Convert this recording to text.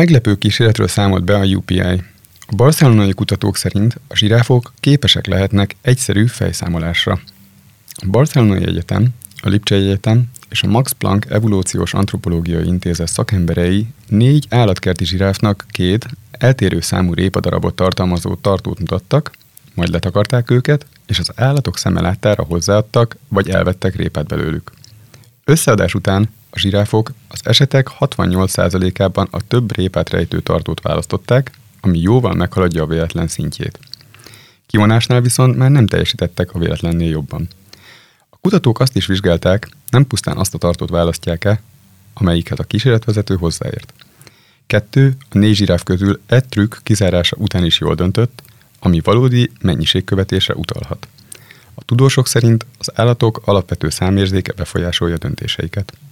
Meglepő kísérletről számolt be a UPI. A barcelonai kutatók szerint a zsiráfok képesek lehetnek egyszerű fejszámolásra. A Barcelonai Egyetem, a Lipcsei Egyetem és a Max Planck Evolúciós Antropológiai Intézet szakemberei 4 állatkerti zsiráfnak 2 eltérő számú répadarabot tartalmazó tartót mutattak, majd letakarták őket, és az állatok szeme láttára hozzáadtak vagy elvettek répát belőlük. Összeadás után a zsiráfok az esetek 68%-ában a több répát rejtő tartót választották, ami jóval meghaladja a véletlen szintjét. Kivonásnál viszont már nem teljesítettek a véletlennél jobban. A kutatók azt is vizsgálták, nem pusztán azt a tartót választják-e, amelyikhez a kísérletvezető hozzáért. 2 a 4 zsiráf közül egy trükk kizárása után is jól döntött, ami valódi mennyiségkövetésre utalhat. A tudósok szerint az állatok alapvető számérzéke befolyásolja döntéseiket.